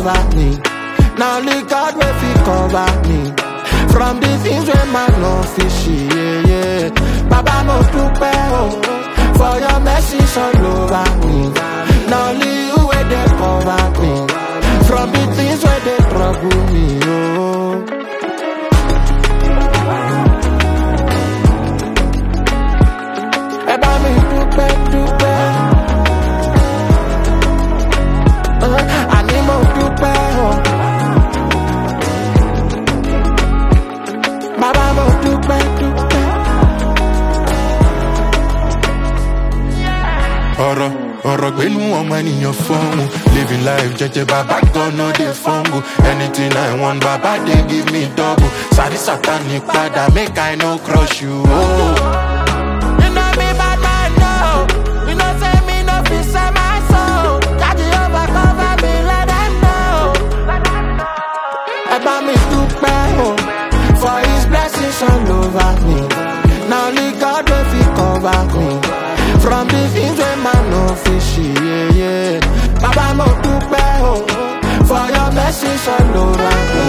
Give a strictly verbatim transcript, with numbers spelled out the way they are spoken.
over me. Now only God will fi cover me from the things where man no fishy, yeah, yeah. Baba mo dupe oh, for your mercy all over me. Now only you where they cover me from the things where they trouble me, oh. Eba mi dupe, dupe, uh, ani mo dupe oh. Baba mo dupe, dupe. Ọ̀rọ̀ ọ̀rọ̀ gbénú ọmọ ènìyàn fọ́ọ̀mù. Living life jẹ́jẹ́ bàbá gan no dey fumble. Anything I want bàbá dey give me double. Sàrí sàtánì padà make I no crush you. Oh. You know me bad man no, you know say me no fit sell my soul. That Jehovah cover me let them know. Eba mi dupe oh, for his blessings all over me. Now only God will fi cover me from the things where man no fishy, yeah, yeah. Baba mo dupe oh, for your blessings all over me.